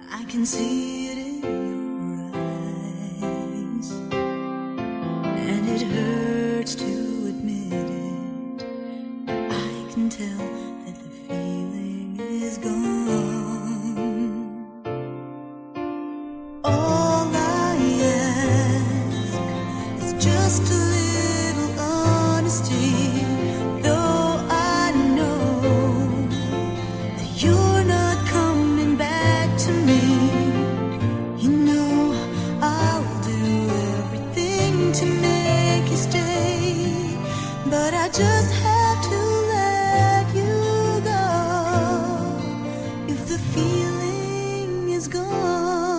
I can see it in your eyes, and it hurts to admit it. I can tell that the feeling is gone. All I ask is just a little honesty, though I know that you're not coming back to me. You know I'll do everything to make you stay, but I just have to let you go if the feeling is gone.